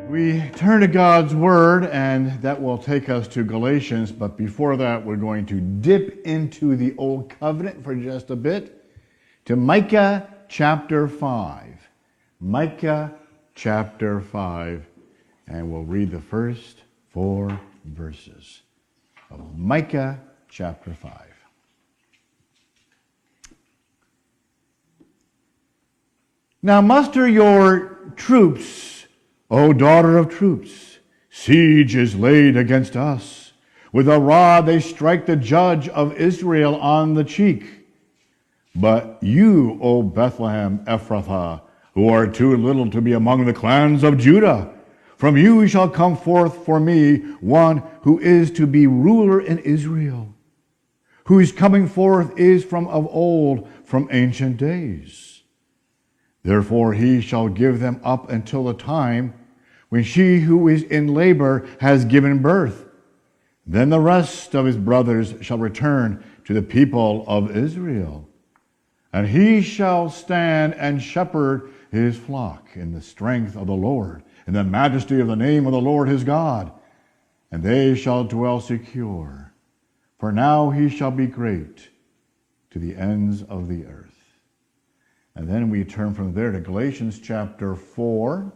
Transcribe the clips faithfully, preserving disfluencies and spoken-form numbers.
We turn to God's Word, and that will take us to Galatians, but before that, we're going to dip into the Old Covenant for just a bit, to Micah chapter five. Micah chapter five, and we'll read the first four verses of Micah chapter five. Now muster your troops, O daughter of troops. Siege is laid against us. With a rod they strike the judge of Israel on the cheek. But you, O Bethlehem Ephrathah, who are too little to be among the clans of Judah, from you shall come forth for me one who is to be ruler in Israel, whose coming forth is from of old, from ancient days. Therefore he shall give them up until the time when she who is in labor has given birth. Then the rest of his brothers shall return to the people of Israel. And he shall stand and shepherd his flock in the strength of the Lord, in the majesty of the name of the Lord his God. And they shall dwell secure. For now he shall be great to the ends of the earth. And then we turn from there to Galatians chapter four.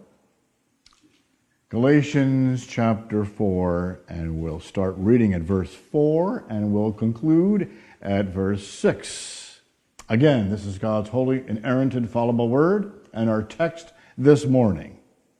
Galatians chapter four, and we'll start reading at verse four, and we'll conclude at verse six. Again, this is God's holy, inerrant, infallible word, and our text this morning.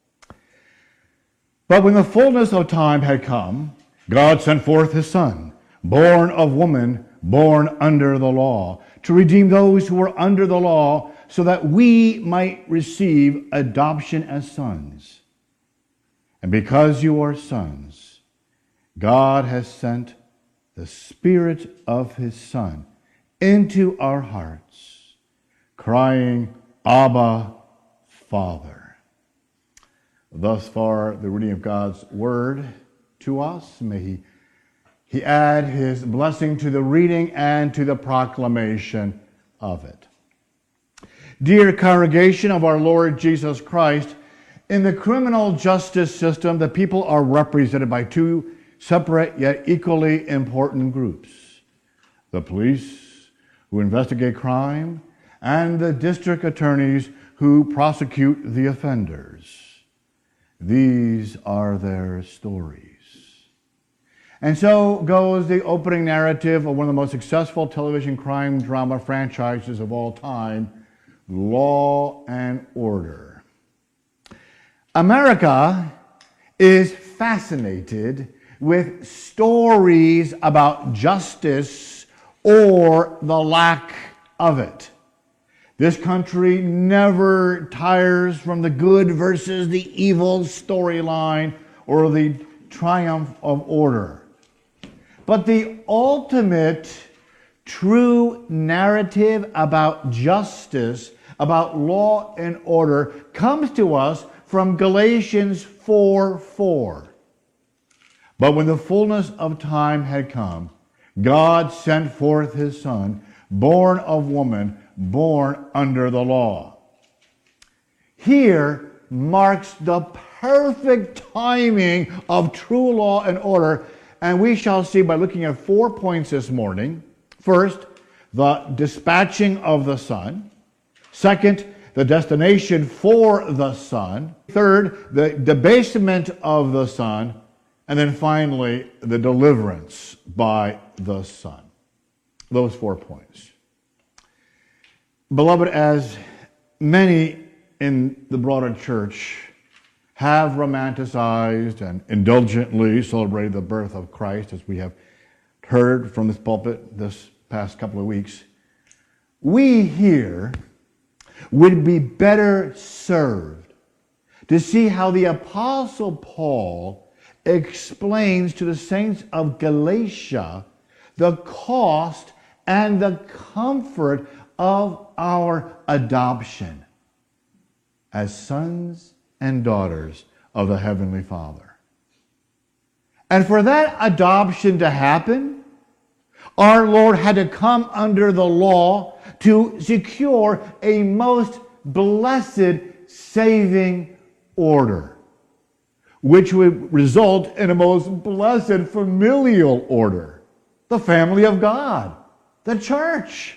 But when the fullness of time had come, God sent forth his Son, born of woman, born under the law, to redeem those who were under the law, so that we might receive adoption as sons. And because you are sons, God has sent the Spirit of his Son into our hearts, crying, Abba, Father. Thus far, the reading of God's word to us. May he, he add his blessing to the reading and to the proclamation of it. Dear congregation of our Lord Jesus Christ, in the criminal justice system, the people are represented by two separate yet equally important groups: the police, who investigate crime, and the district attorneys who prosecute the offenders. These are their stories. And so goes the opening narrative of one of the most successful television crime drama franchises of all time, Law and Order. America is fascinated with stories about justice or the lack of it. This country never tires from the good versus the evil storyline or the triumph of order. But the ultimate true narrative about justice, about law and order, comes to us from Galatians four four. But when the fullness of time had come, God sent forth his Son, born of woman, born under the law. Here marks the perfect timing of true law and order, and we shall see by looking at four points this morning. First, the dispatching of the Son. Second, the destination for the Son. Third, the debasement of the Son. And then finally, the deliverance by the Son. Those four points. Beloved, as many in the broader church have romanticized and indulgently celebrated the birth of Christ, as we have heard from this pulpit this past couple of weeks, we here would be better served to see how the Apostle Paul explains to the saints of Galatia the cost and the comfort of our adoption as sons and daughters of the Heavenly Father. And for that adoption to happen, our Lord had to come under the law to secure a most blessed saving order. which would result in a most blessed familial order, the family of God, the church.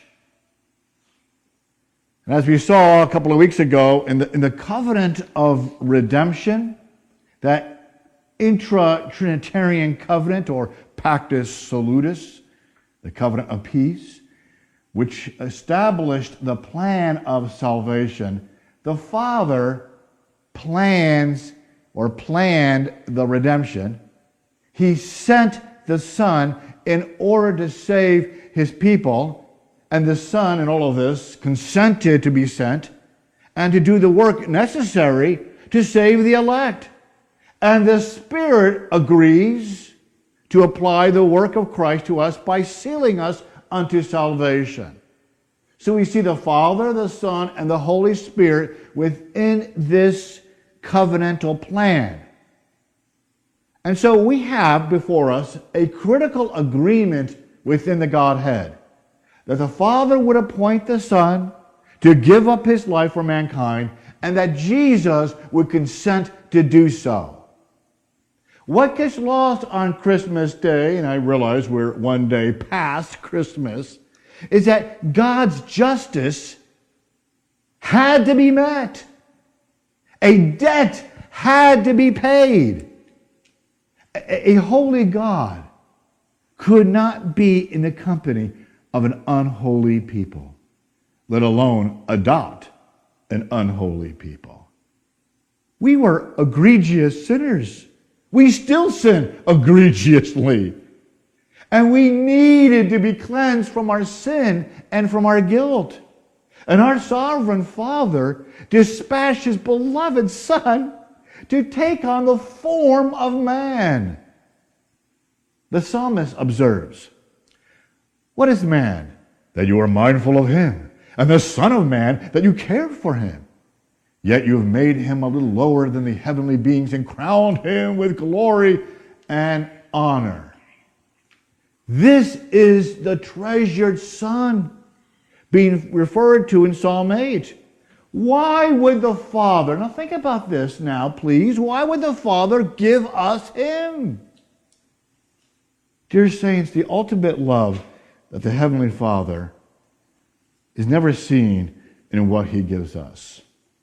And as we saw a couple of weeks ago, in the, in the covenant of redemption, that intra-Trinitarian covenant, or Pactus Salutis, the covenant of peace, which established the plan of salvation, the Father plans or planned the redemption. He sent the Son in order to save his people, and the Son in all of this consented to be sent and to do the work necessary to save the elect. And the Spirit agrees to apply the work of Christ to us by sealing us unto salvation. So we see the Father, the Son, and the Holy Spirit within this covenantal plan. And so we have before us a critical agreement within the Godhead, that the Father would appoint the Son to give up his life for mankind, and that Jesus would consent to do so. What gets lost on Christmas Day, and I realize we're one day past Christmas, is that God's justice had to be met. A debt had to be paid. A holy God could not be in the company of an unholy people, let alone adopt an unholy people. We were egregious sinners. We still sin egregiously. And we needed to be cleansed from our sin and from our guilt. And our sovereign Father dispatched his beloved Son to take on the form of man. The psalmist observes, "What is man, that you are mindful of him, and the Son of Man, that you care for him? Yet you have made him a little lower than the heavenly beings and crowned him with glory and honor." This is the treasured Son being referred to in Psalm eight. Why would the Father, now think about this now, please, why would the Father give us him? Dear saints, the ultimate love that the Heavenly Father is never seen in what he gives us,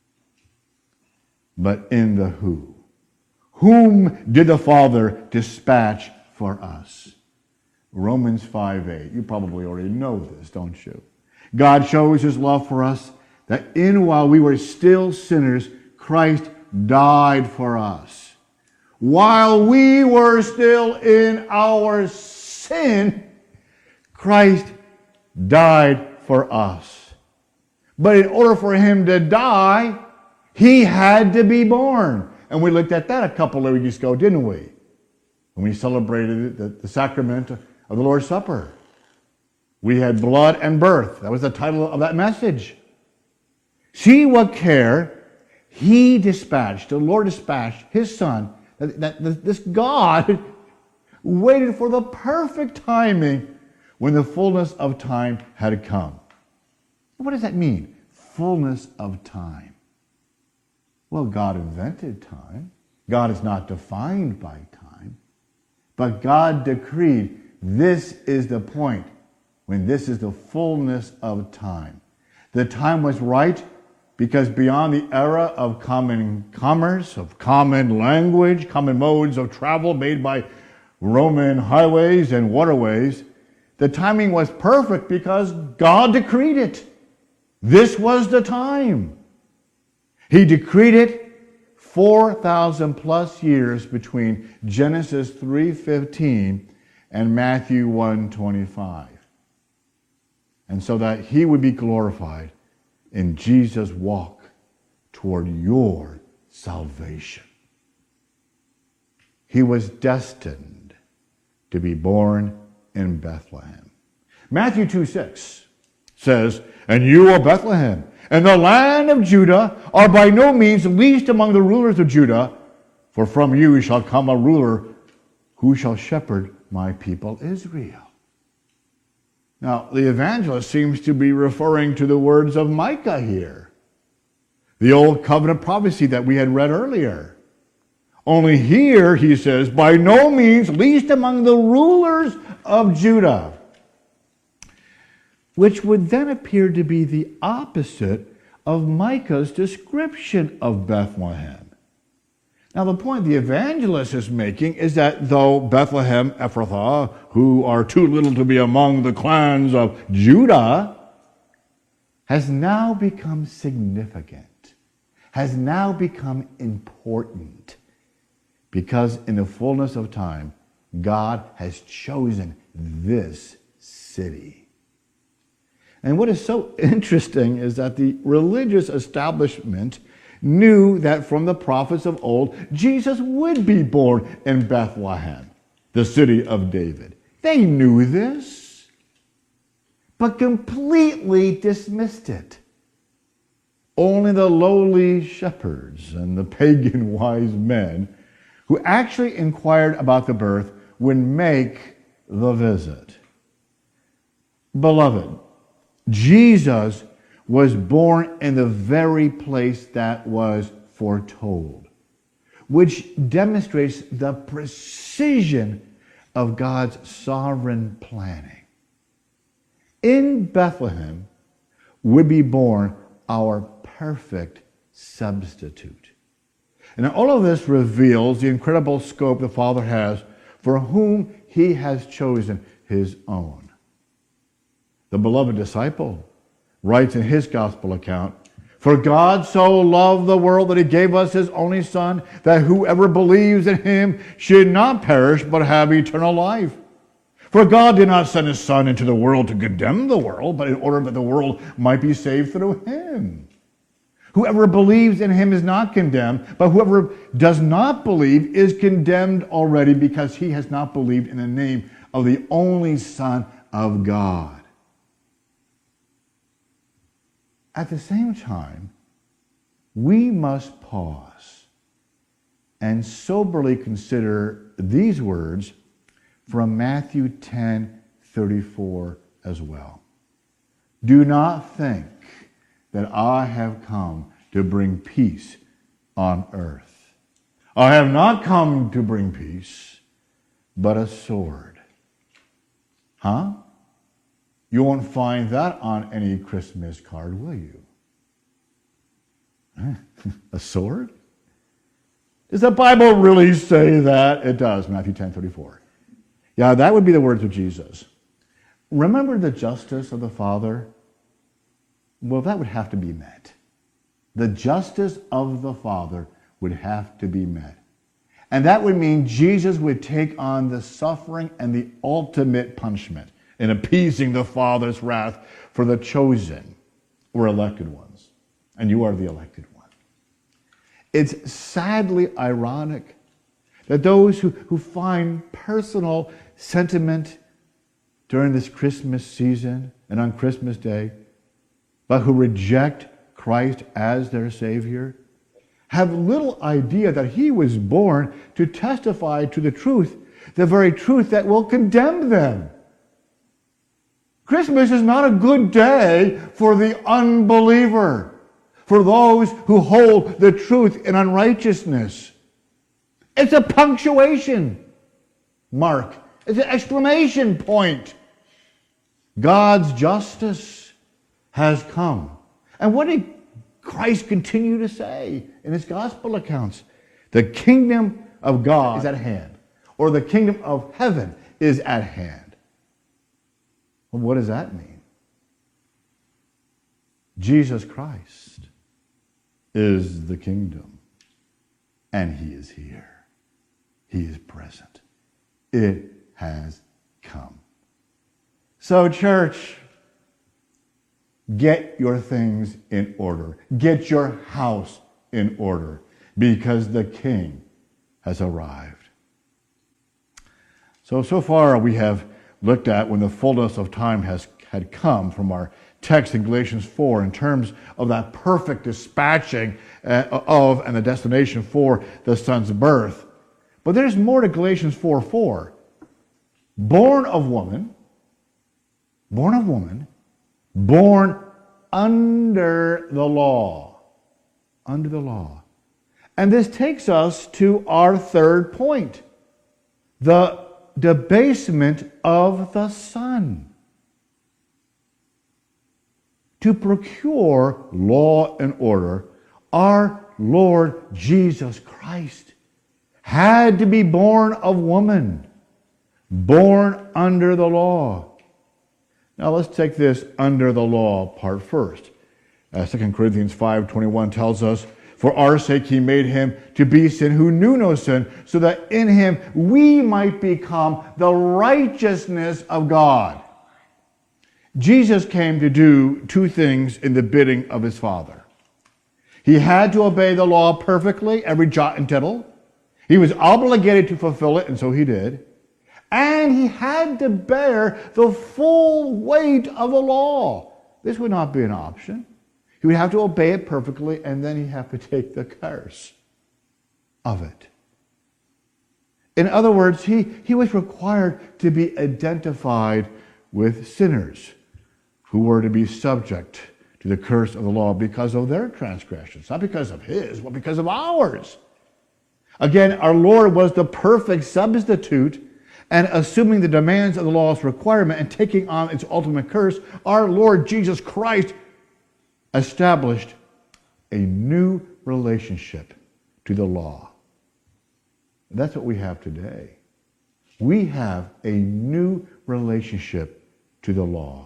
but in the who. Whom did the Father dispatch for us? Romans five eight. You probably already know this, don't you? God shows his love for us, that in while we were still sinners, Christ died for us. While we were still in our sin, Christ died for us. But in order for him to die, he had to be born. And we looked at that a couple of weeks ago, didn't we? When we celebrated the, the sacrament of the Lord's Supper. We had blood and birth. That was the title of that message. See what care he dispatched, the Lord dispatched his Son, that, that this God waited for the perfect timing when the fullness of time had come. What does that mean? Fullness of time. Well, God invented time. God is not defined by time. But God decreed, this is the point when this is the fullness of time. The time was right because beyond the era of common commerce, of common language, common modes of travel made by Roman highways and waterways, the timing was perfect because God decreed it. This was the time. He decreed it four thousand plus years between Genesis three fifteen and Matthew one twenty-five. And so that he would be glorified in Jesus' walk toward your salvation. He was destined to be born in Bethlehem. Matthew two six says, "And you, O Bethlehem, and the land of Judah, are by no means least among the rulers of Judah, for from you shall come a ruler who shall shepherd my people Israel." Now, the evangelist seems to be referring to the words of Micah here, the old covenant prophecy that we had read earlier. Only here, he says, by no means least among the rulers of Judah, which would then appear to be the opposite of Micah's description of Bethlehem. Now, the point the evangelist is making is that though Bethlehem, Ephrathah, who are too little to be among the clans of Judah, has now become significant, has now become important, because in the fullness of time, God has chosen this city. And what is so interesting is that the religious establishment knew that from the prophets of old, Jesus would be born in Bethlehem, the city of David. They knew this, but completely dismissed it. Only the lowly shepherds and the pagan wise men who actually inquired about the birth would make the visit. Beloved, Jesus was born in the very place that was foretold, which demonstrates the precision of God's sovereign planning. In Bethlehem would be born our perfect substitute. And all of this reveals the incredible scope the Father has for whom he has chosen his own. The beloved disciple writes in his gospel account, "For God so loved the world that he gave us his only Son, that whoever believes in him should not perish but have eternal life. For God did not send his Son into the world to condemn the world, but in order that the world might be saved through him. Whoever believes in him is not condemned, but whoever does not believe is condemned already, because he has not believed in the name of the only Son of God." At the same time, we must pause and soberly consider these words from Matthew ten thirty-four as well. "Do not think that I have come to bring peace on earth. I have not come to bring peace, but a sword." Huh? You won't find that on any Christmas card, will you? A sword? Does the Bible really say that? It does, Matthew ten thirty-four. Yeah, that would be the words of Jesus. Remember the justice of the Father? Well, that would have to be met. The justice of the Father would have to be met. And that would mean Jesus would take on the suffering and the ultimate punishment in appeasing the Father's wrath for the chosen or elected ones. And you are the elected one. It's sadly ironic that those who, who find personal sentiment during this Christmas season and on Christmas Day, but who reject Christ as their Savior, have little idea that he was born to testify to the truth, the very truth that will condemn them. Christmas is not a good day for the unbeliever, for those who hold the truth in unrighteousness. It's a punctuation mark. It's an exclamation point. God's justice has come. And what did Christ continue to say in his gospel accounts? The kingdom of God is at hand, or the kingdom of heaven is at hand. Well, what does that mean? Jesus Christ is the kingdom, and he is here. He is present. It has come. So, church, get your things in order. Get your house in order, because the King has arrived. So, so far we have looked at when the fullness of time has had come from our text in Galatians four in terms of that perfect dispatching of and the destination for the Son's birth. But there's more to Galatians four four. Born of woman, born of woman, born under the law, under the law. And this takes us to our third point, the debasement of the Son. To procure law and order, our Lord Jesus Christ had to be born of woman, born under the law. Now let's take this under the law part first. Uh, Second Corinthians five twenty-one tells us, for our sake he made him to be sin who knew no sin, so that in him we might become the righteousness of God. Jesus came to do two things in the bidding of his Father. He had to obey the law perfectly, every jot and tittle. He was obligated to fulfill it, and so he did. And he had to bear the full weight of the law. This would not be an option. He would have to obey it perfectly, and then he'd have to take the curse of it. In other words, he, he was required to be identified with sinners who were to be subject to the curse of the law because of their transgressions, not because of his, but because of ours. Again, our Lord was the perfect substitute, and assuming the demands of the law's requirement and taking on its ultimate curse, our Lord Jesus Christ established a new relationship to the law. That's what we have today. We have a new relationship to the law.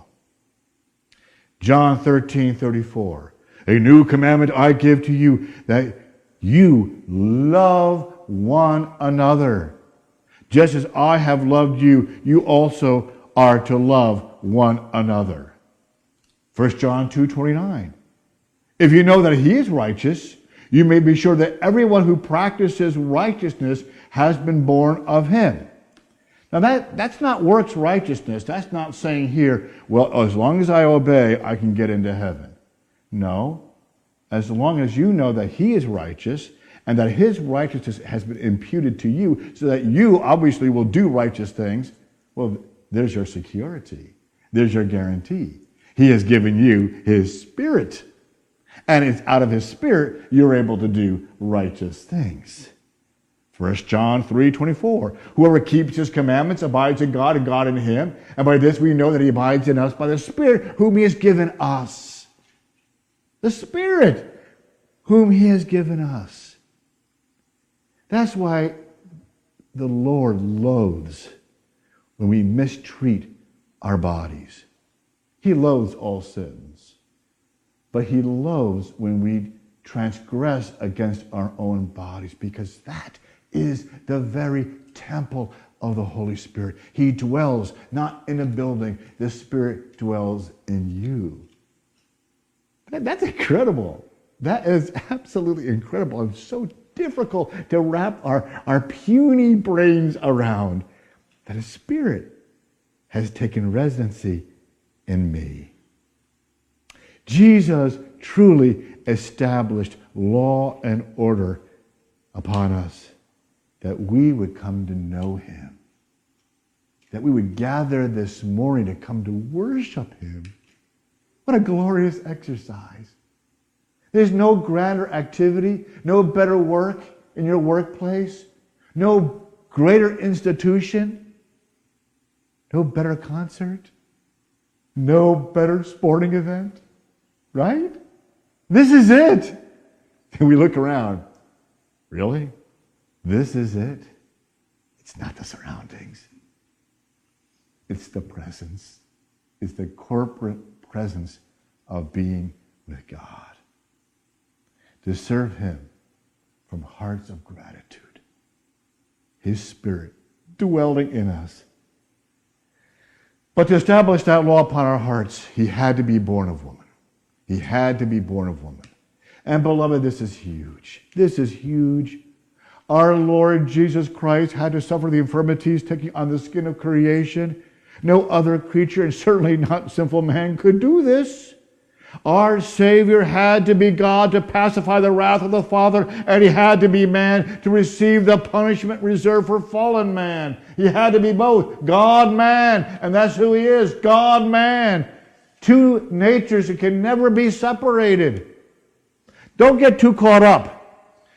John thirteen thirty-four. A new commandment I give to you, that you love one another. Just as I have loved you, you also are to love one another. First John two twenty-nine. If you know that he is righteous, you may be sure that everyone who practices righteousness has been born of him. Now that, that's not works righteousness. That's not saying here, well, as long as I obey, I can get into heaven. No. As long as you know that he is righteous and that his righteousness has been imputed to you so that you obviously will do righteous things, well, there's your security. There's your guarantee. He has given you his Spirit. And it's out of his Spirit you're able to do righteous things. First John three twenty-four. Whoever keeps his commandments abides in God and God in him. And by this we know that he abides in us by the Spirit whom he has given us. The Spirit whom he has given us. That's why the Lord loathes when we mistreat our bodies. He loathes all sins. But he loathes when we transgress against our own bodies, because that is the very temple of the Holy Spirit. He dwells not in a building. The Spirit dwells in you. That's incredible. That is absolutely incredible and so difficult to wrap our, our puny brains around, that a Spirit has taken residency in me. Jesus truly established law and order upon us, that we would come to know him, that we would gather this morning to come to worship him. What a glorious exercise. There's no grander activity, no better work in your workplace, no greater institution, no better concert, no better sporting event, right? This is it. And we look around. Really? This is it? It's not the surroundings. It's the presence. It's the corporate presence of being with God. To serve him from hearts of gratitude. His Spirit dwelling in us. But to establish that law upon our hearts, he had to be born of woman. He had to be born of woman. And beloved, this is huge. This is huge. Our Lord Jesus Christ had to suffer the infirmities taking on the skin of creation. No other creature, and certainly not sinful man, could do this. Our Savior had to be God to pacify the wrath of the Father, and he had to be man to receive the punishment reserved for fallen man. He had to be both God, man, and that's who he is, God, man. Two natures that can never be separated. Don't get too caught up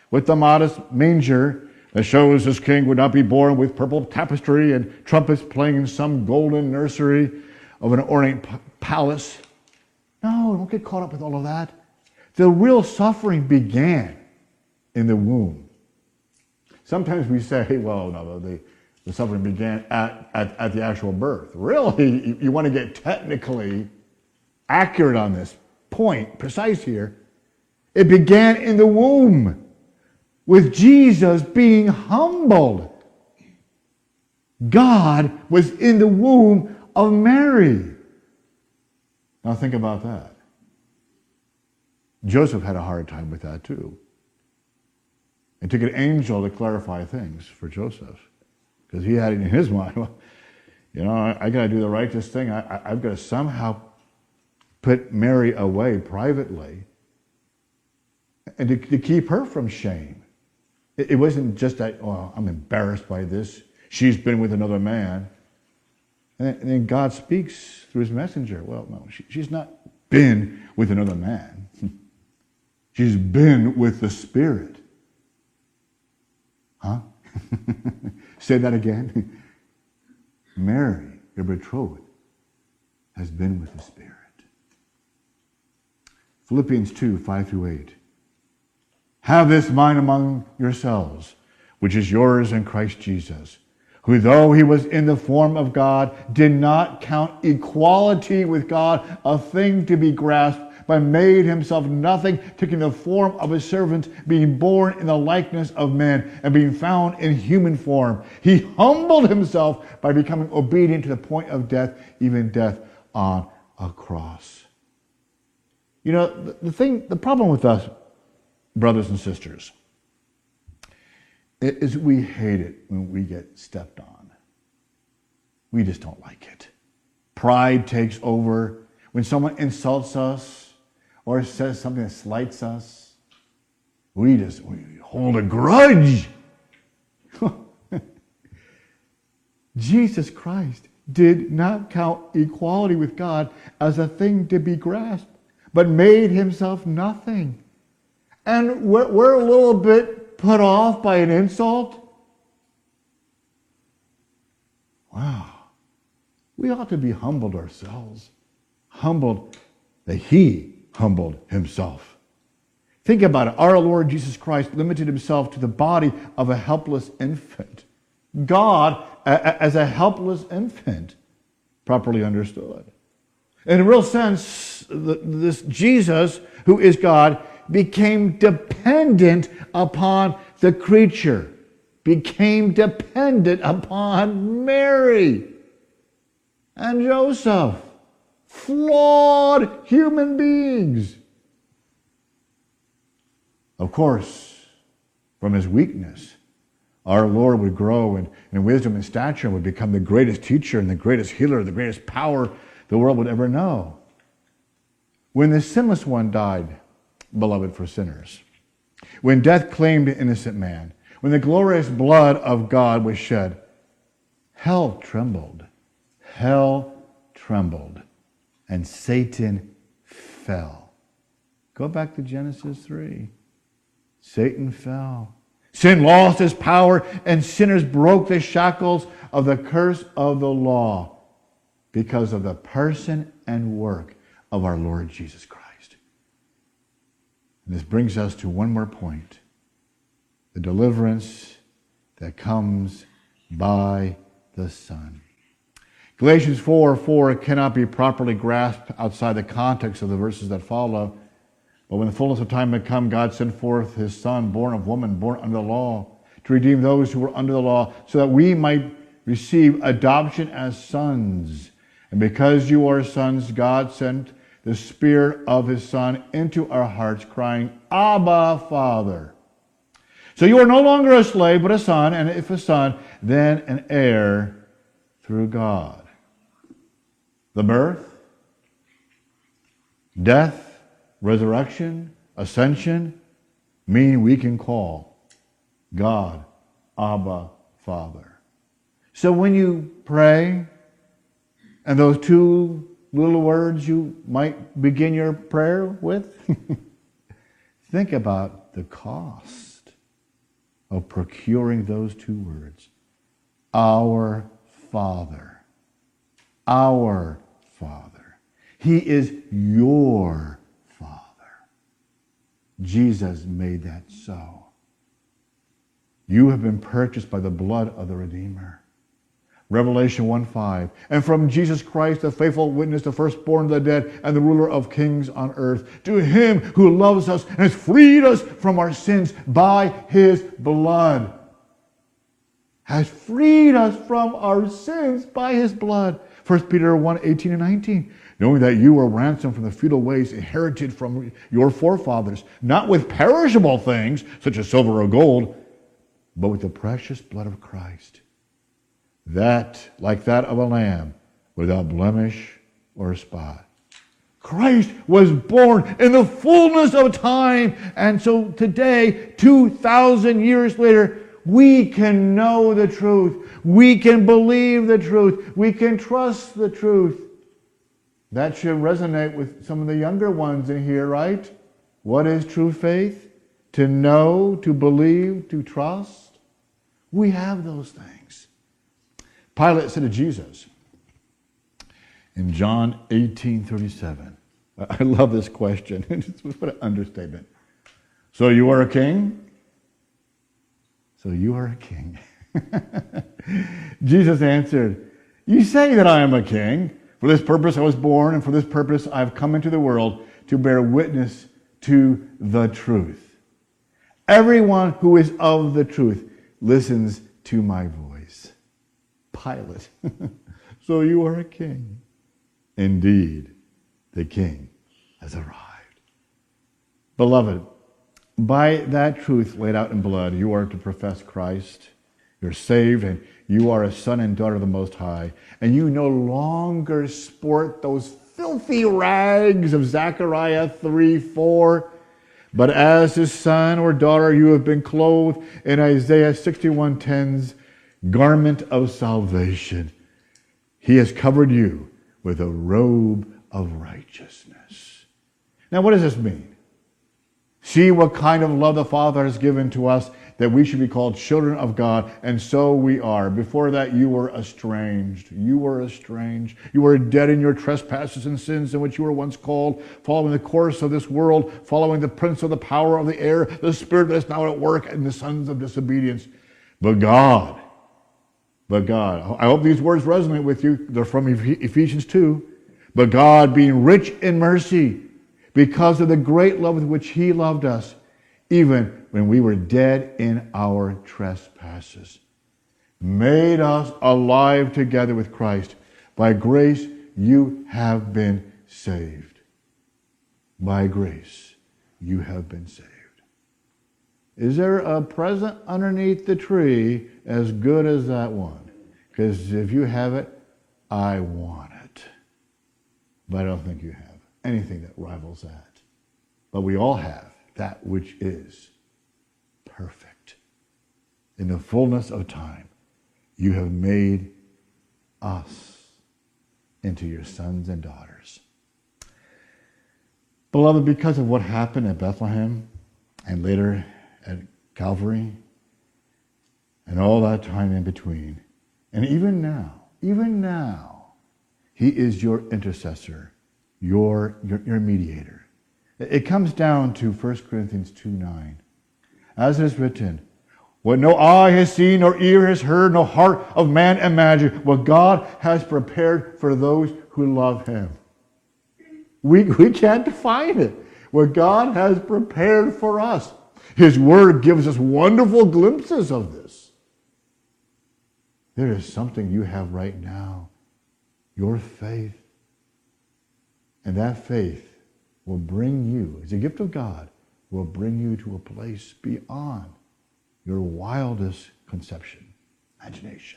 with the modest manger that shows this king would not be born with purple tapestry and trumpets playing in some golden nursery of an ornate p- palace. No, don't get caught up with all of that. The real suffering began in the womb. Sometimes we say, well, no, the, the suffering began at, at, at the actual birth. Really, you, you want to get technically accurate on this point, precise here. It began in the womb with Jesus being humbled. God was in the womb of Mary. Now think about that. Joseph had a hard time with that too. It took an angel to clarify things for Joseph, because he had it in his mind, well, you know, I, I got to do the righteous thing. I, I, I've got to somehow put Mary away privately and to, to keep her from shame. It, it wasn't just that, oh, I'm embarrassed by this. She's been with another man. And then, and then God speaks through his messenger. Well, no, she, she's not been with another man. She's been with the Spirit. Huh? Say that again. Mary, your betrothed, has been with the Spirit. Philippians two, five through eight. Have this mind among yourselves, which is yours in Christ Jesus, who though he was in the form of God, did not count equality with God a thing to be grasped, but made himself nothing, taking the form of a servant, being born in the likeness of men, and being found in human form. He humbled himself by becoming obedient to the point of death, even death on a cross. You know, the, the thing, the problem with us, brothers and sisters, is we hate it when we get stepped on. We just don't like it. Pride takes over. When someone insults us or says something that slights us, we just we hold a grudge. Jesus Christ did not count equality with God as a thing to be grasped, but made himself nothing. And we're, we're a little bit put off by an insult. Wow. We ought to be humbled ourselves. Humbled that he humbled himself. Think about it. Our Lord Jesus Christ limited himself to the body of a helpless infant. God as a helpless infant, properly understood. In a real sense, this Jesus, who is God, became dependent upon the creature, became dependent upon Mary and Joseph, flawed human beings. Of course, from his weakness, our Lord would grow in, in wisdom and stature and would become the greatest teacher and the greatest healer, the greatest power the world would ever know. When the sinless one died, beloved, for sinners, when death claimed an innocent man, when the glorious blood of God was shed, hell trembled. Hell trembled. And Satan fell. Go back to Genesis three. Satan fell. Sin lost its power, and sinners broke the shackles of the curse of the law because of the person and work of our Lord Jesus Christ. And this brings us to one more point. The deliverance that comes by the Son. Galatians four four cannot be properly grasped outside the context of the verses that follow. But when the fullness of time had come, God sent forth his Son, born of woman, born under the law, to redeem those who were under the law, so that we might receive adoption as sons. And because you are sons, God sent the Spirit of his Son into our hearts, crying, Abba, Father. So you are no longer a slave, but a son, and if a son, then an heir through God. The birth, death, resurrection, ascension, mean we can call God Abba, Father. So when you pray, and those two little words you might begin your prayer with, think about the cost. of procuring those two words. Our Father. Our Father. He is your Father. Jesus made that so. You have been purchased by the blood of the Redeemer. Revelation one five. And from Jesus Christ, the faithful witness, the firstborn of the dead, and the ruler of kings on earth, to him who loves us and has freed us from our sins by his blood. Has freed us from our sins by his blood. First Peter one eighteen and nineteen. Knowing that you were ransomed from the futile ways inherited from your forefathers, not with perishable things, such as silver or gold, but with the precious blood of Christ, that, like that of a lamb, without blemish or spot. Christ was born in the fullness of time. And so today, two thousand years later, we can know the truth. We can believe the truth. We can trust the truth. That should resonate with some of the younger ones in here, right? What is true faith? To know, to believe, to trust. We have those things. Pilate said to Jesus in John eighteen thirty-seven, I love this question. What an understatement. So you are a king? So you are a king. Jesus answered, you say that I am a king. For this purpose I was born, and for this purpose I have come into the world, to bear witness to the truth. Everyone who is of the truth listens to my voice. Pilate. So you are a king. Indeed, the king has arrived. Beloved, by that truth laid out in blood, you are to profess Christ. You're saved, and you are a son and daughter of the Most High. And you no longer sport those filthy rags of Zechariah three four. But as his son or daughter, you have been clothed in Isaiah sixty-one ten's garment of salvation. He has covered you with a robe of righteousness. Now, what does this mean? See what kind of love the Father has given to us, that we should be called children of God, and so we are. Before that, you were estranged. You were estranged. You were dead in your trespasses and sins in which you were once called, following the course of this world, following the prince of the power of the air, the spirit that is now at work in the sons of disobedience. But God, but God, I hope these words resonate with you. They're from Ephesians two. But God, being rich in mercy, because of the great love with which he loved us, even when we were dead in our trespasses, made us alive together with Christ. By grace you have been saved. By grace you have been saved. Is there a present underneath the tree as good as that one? Because if you have it, I want it. But I don't think you have anything that rivals that. But we all have that which is perfect. In the fullness of time, you have made us into your sons and daughters. Beloved, because of what happened at Bethlehem and later at Calvary and all that time in between, and even now, even now, he is your intercessor, your, your, your mediator. It comes down to First Corinthians two nine. As it is written, what no eye has seen, nor ear has heard, no heart of man imagined, what God has prepared for those who love him. We, we can't define it. What God has prepared for us. His word gives us wonderful glimpses of this. There is something you have right now. Your faith. And that faith will bring you, as a gift of God, will bring you to a place beyond your wildest conception, imagination.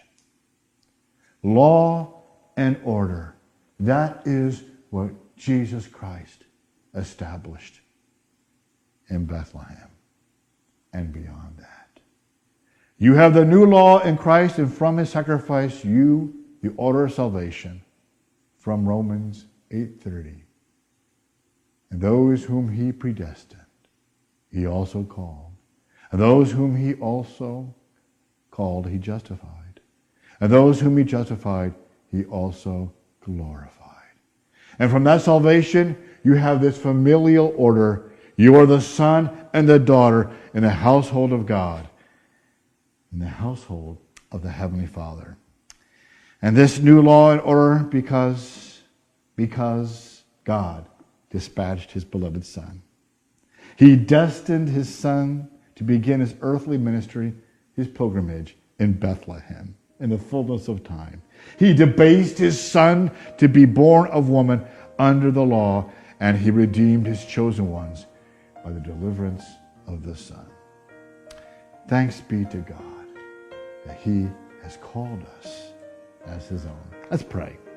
Law and order. That is what Jesus Christ established in Bethlehem and beyond that. You have the new law in Christ, and from his sacrifice, you, the order of salvation, from Romans eight thirty. And those whom he predestined, he also called. And those whom he also called, he justified. And those whom he justified, he also glorified. And from that salvation, you have this familial order. You are the son and the daughter in the household of God, in the household of the Heavenly Father. And this new law and order because, because God dispatched his beloved Son. He destined his Son to begin his earthly ministry, his pilgrimage in Bethlehem in the fullness of time. He debased his Son to be born of woman under the law, and he redeemed his chosen ones by the deliverance of the Son. Thanks be to God that he has called us as his own. Let's pray.